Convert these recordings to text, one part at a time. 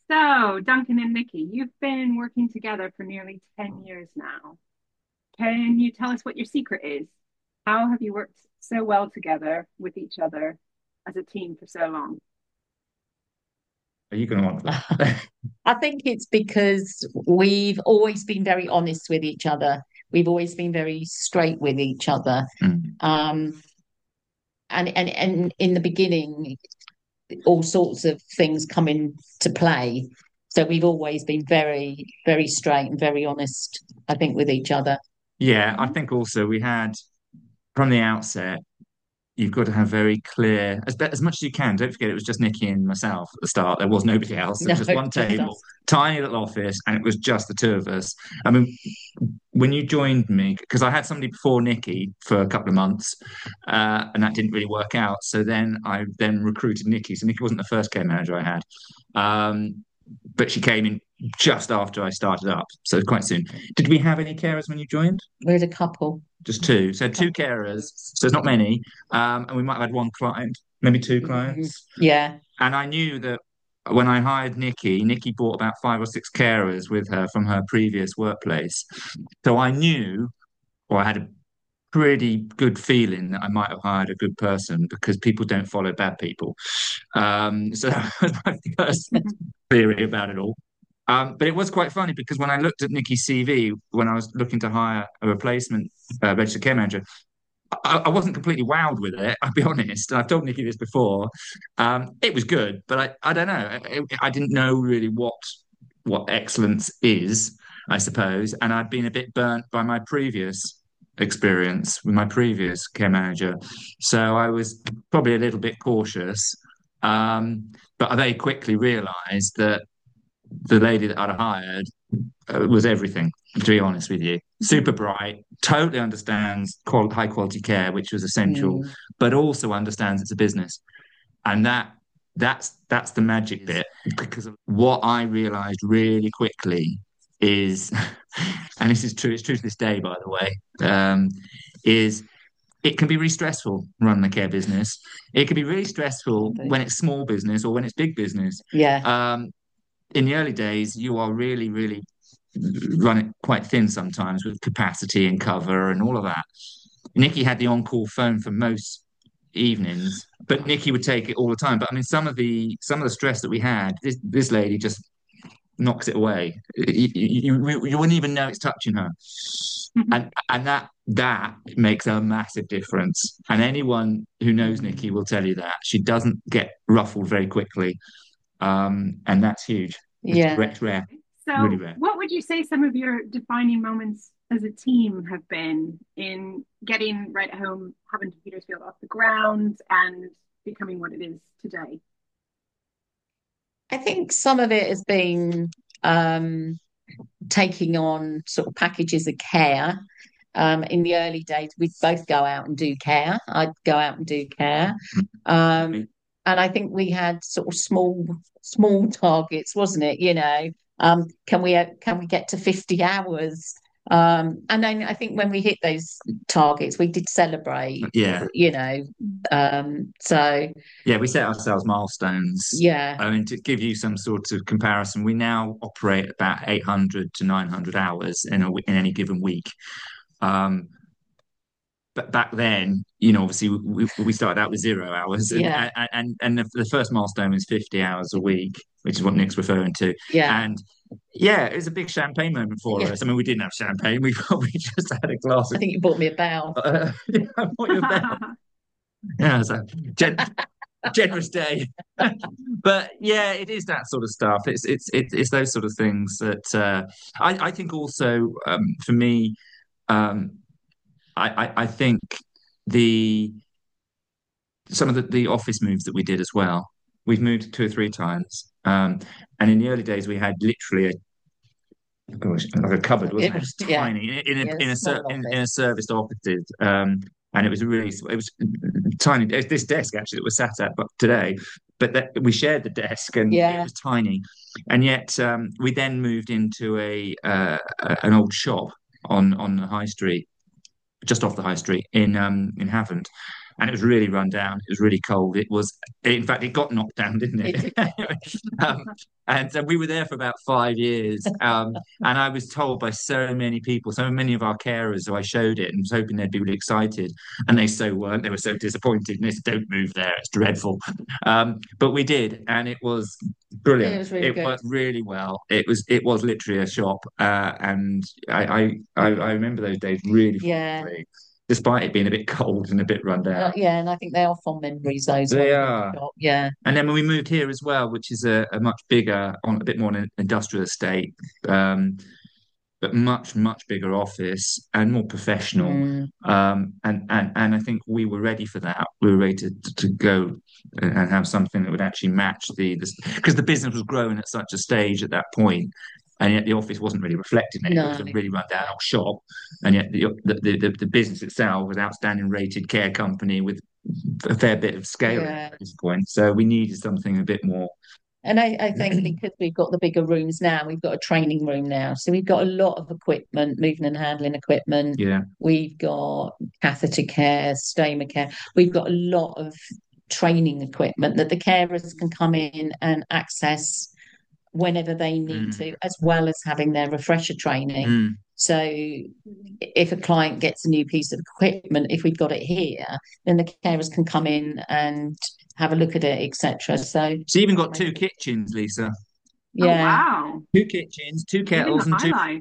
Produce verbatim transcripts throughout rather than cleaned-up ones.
So, Duncan and Nikki, you've been working together for nearly ten years now. Can you tell us what your secret is? How have you worked so well together with each other as a team for so long? Are you going to want that? I think it's because we've always been very honest with each other. We've always been very straight with each other. Mm. Um, and, and, and in the beginning, all sorts of things come into play. So we've always been very, very straight and very honest, I think, with each other. Yeah, I Mhm. think also we had from the outset, you've got to have very clear, as, be- as much as you can. Don't forget, it was just Nikki and myself at the start. There was nobody else. There No, was just one just table, us. tiny little office, and it was just the two of us. I mean, when you joined me, because I had somebody before Nikki for a couple of months, uh, and that didn't really work out. So then I then recruited Nikki. So Nikki wasn't the first care manager I had, um, but she came in just after I started up, so quite soon. Did we have any carers when you joined? We had a couple. Just two. So two Couple. carers. So it's not many. Um, and we might have had one client, maybe two Mhm. clients. Yeah. And I knew that when I hired Nikki, Nikki brought about five or six carers with her from her previous workplace. So I knew, or I had a pretty good feeling that I might have hired a good person because people don't follow bad people. Um, so that was my first theory about it all. Um, but it was quite funny because when I looked at Nikki's C V, when I was looking to hire a replacement uh, registered care manager, I, I wasn't completely wowed with it. I'll be honest. I've told Nikki this before. Um, it was good, but I, I don't know. I, I didn't know really what what excellence is, I suppose. And I'd been a bit burnt by my previous experience with my previous care manager, so I was probably a little bit cautious. Um, but I very quickly realised that the lady that I'd hired uh, was everything, to be honest with you. Super Mhm. bright, totally understands qual- high quality care, which was essential, Mm. but also understands it's a business. And that that's that's the magic bit because of what I realized really quickly is, and this is true, it's true to this day, by the way, um, is it can be really stressful running a care business. It can be really stressful when it's small business or when it's big business. Yeah. Um, in the early days, you are really, really run it quite thin sometimes with capacity and cover and all of that. Nikki had the on-call phone for most evenings, but Nikki would take it all the time. But I mean, some of the some of the stress that we had, this this lady just knocks it away. You, you, you wouldn't even know it's touching her, and and that that makes a massive difference. And anyone who knows Nikki will tell you that she doesn't get ruffled very quickly, um, and that's huge. It's Yeah. rare, rare, really So, rare. what would you say some of your defining moments as a team have been in getting Right at Home, having to Petersfield off the ground and becoming what it is today? I think some of it has been um, taking on sort of packages of care. Um, in the early days, we'd both go out and do care. I'd go out and do care. Um, and I think we had sort of small, small targets, wasn't it? You know, um, can we can we get to fifty hours? Um, and then I think when we hit those targets, we did celebrate, Yeah, you know. Um, so yeah, we set ourselves milestones. yeah, I mean, to give you some sort of comparison, we now operate about eight hundred to nine hundred hours in a w in any given week. Um, but back then, you know, obviously we, we started out with zero hours, and yeah, and and the, the first milestone was fifty hours a week, which is what Nick's referring to. yeah, And yeah, it was a big champagne moment for yeah. us. I mean, we didn't have champagne; we we just had a glass I of. think you bought me a bell. Uh, yeah, what you about? Yeah, so gen generous day. But yeah, it is that sort of stuff. It's it's it's, it's those sort of things that uh, I I think also um, for me. Um, I, I, I think the some of the, the office moves that we did as well. We've moved two or three times. Um, and in the early days, we had literally a, gosh, like a cupboard, It wasn't it? was, Just yeah, tiny in a yeah, in a ser- small in, in a office. serviced offices. Um, and it was really it was tiny. It was this desk actually that was sat at, but today, but that we shared the desk and it Yeah, was tiny. And yet um, we then moved into a uh, an old shop on on the high street, just off the high street in um in Havant, and it was really run down. It was really cold. It was, in fact, it got knocked down, didn't It, it? um, and so we were there for about five years. Um, and I was told by so many people, so many of our carers, who I showed it and was hoping they'd be really excited, and they so weren't. They were so disappointed. And they said, "Don't move there. It's dreadful." Um, but we did, and it was it brilliant. was really It good. worked really well. It was it was literally a shop, uh, and I, I I I remember those days really Yeah. fondly, despite it being a bit cold and a bit run Uh, down. yeah, and I think they are fond memories, those They ones with are. the shop. Yeah. And then when we moved here as well, which is a, a much bigger, on a bit more an industrial estate, um, but much much bigger office and more professional. Mm, Um, and and and I think we were ready for that. We were ready to, to go and have something that would actually match the this because the business was growing at such a stage at that point, and yet the office wasn't really reflecting it. It was no. a really run down old shop, and yet the the, the the business itself was an outstanding rated care company with a fair bit of scale Yeah. at this point. So we needed something a bit more. And I, I think because we've got the bigger rooms now, we've got a training room now. So we've got a lot of equipment, moving and handling equipment. Yeah. We've got catheter care, stoma care. We've got a lot of training equipment that the carers can come in and access whenever they need Mm, to, as well as having their refresher training. mm. So if a client gets a new piece of equipment, if we've got it here, then the carers can come in and have a look at it, et cetera. So She even got two kitchens, Lisa. Oh, yeah, wow. Two kitchens, two Living kettles, the and high two life.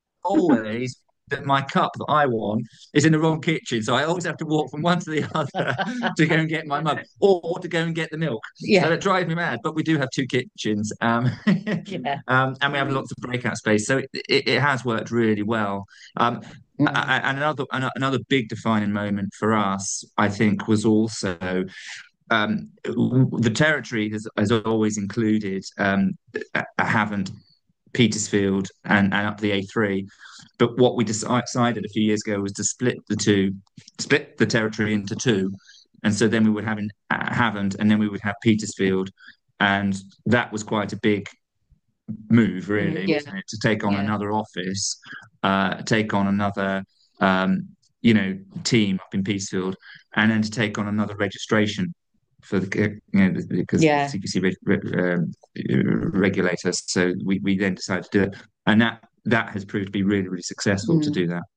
always that my cup that I want is in the wrong kitchen. So I always have to walk from one to the other to go and get my Love mug it. or to go and get the milk. So yeah, that drives me mad. But we do have two kitchens. Um, yeah. um, and we have Great. lots of breakout space. So it, it, it has worked really well. Um, Mm, and another another big defining moment for us, I think, was also um, the territory has, has always included um, Havant, Petersfield, and, and up the A three. But what we decided a few years ago was to split the two, split the territory into two. And so then we would have in Havant, and then we would have Petersfield. And that was quite a big move, mm, really, yeah, wasn't it? To take on yeah, another office, uh, take on another, um, you know, team up in Petersfield, and then to take on another registration for the, you know, because yeah. C Q C reg, reg, um, regulator. So we, we then decided to do it, and that that has proved to be really really successful to Mm. do that.